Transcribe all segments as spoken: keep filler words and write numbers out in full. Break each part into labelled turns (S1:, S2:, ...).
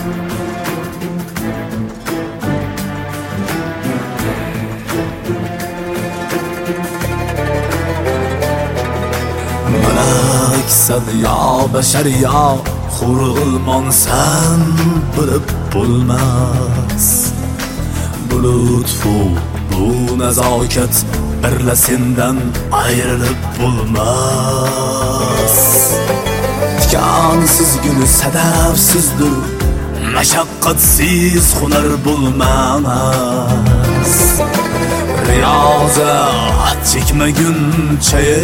S1: Meleksen ya beşer ya hurulman sen bilip bulmaz. Bu lütfu, bu nezaket birlesinden ayrılıp bulmaz. Tikansiz gülü sedefsizdir, meşakkatsiz hunar bulmaz. Riyazat çekmeguncha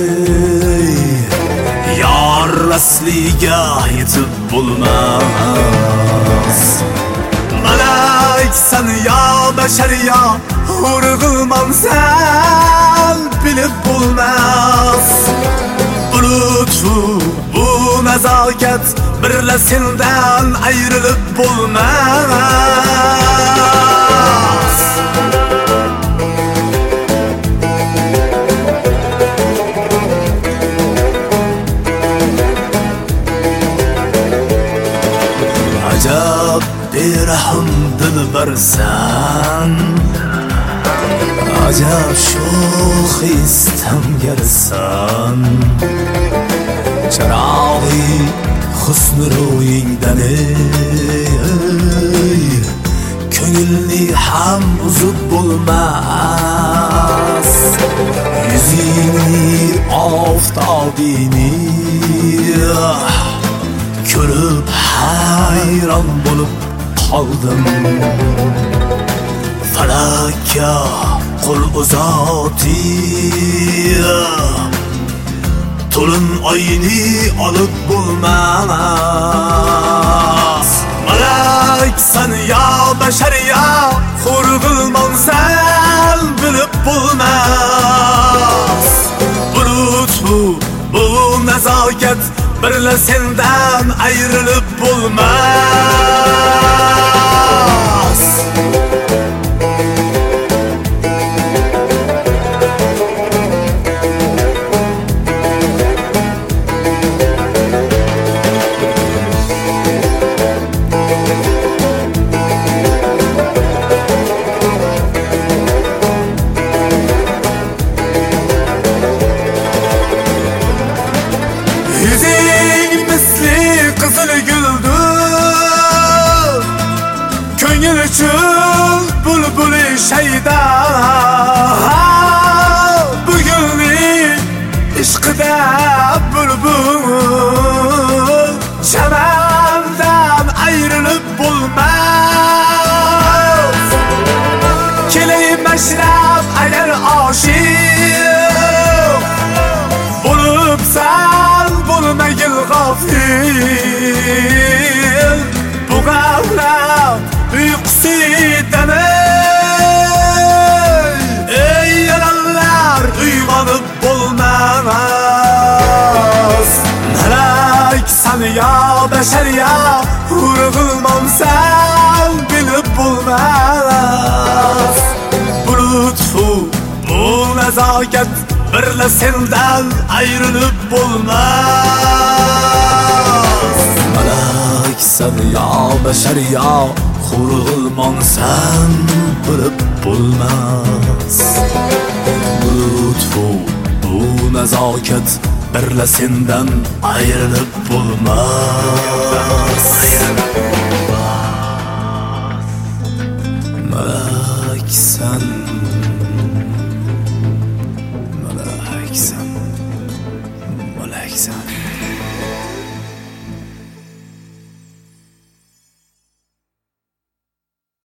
S1: yar asliga yetib bulmaz. Meleksen ya beşer ya hurg'ilman sen bilib bulmaz. Bu lütfu, bu nezaket birla sendan ayrılıp bulmaz. Acab berahm dilbarsan, acab sho'x istamgarsan. Chirog'i husn ro'yingdan ey ko'ngilni ham uzib bo'lmas. Yuzingni oftobini ko'rib hayron bo'lib qoldim. Falakka qo'l uzati to'lin oyni olib bo'lmas. Meleksen ya beşer ya hurg'ilman sen bilib bulmaz. Bu lütfu, bu nezaket birla sendan ayrılıp bulmaz. Kızıl güldü köngül üçün bülbülü şeyda. Bugünlük işkıda bülbül çemendan ayrılıp bulmaz. Keleyim meşrep eğer aşık bulup sen bulmayın gafil. Bu gaflet uykusudan ey yalanlar uymanıp bulmaz. Meleksen ya beşer ya hurg'ilman sen bilib bulmaz. Bu lütfu, bu nezaket birla sendan ayrılıp bulmaz. Meleksen ya beşer ya hurg'ilman sen bilib bulmaz. Bu lütfu, bu nezaket birla sendan ayrılıp bulmaz. Meleksen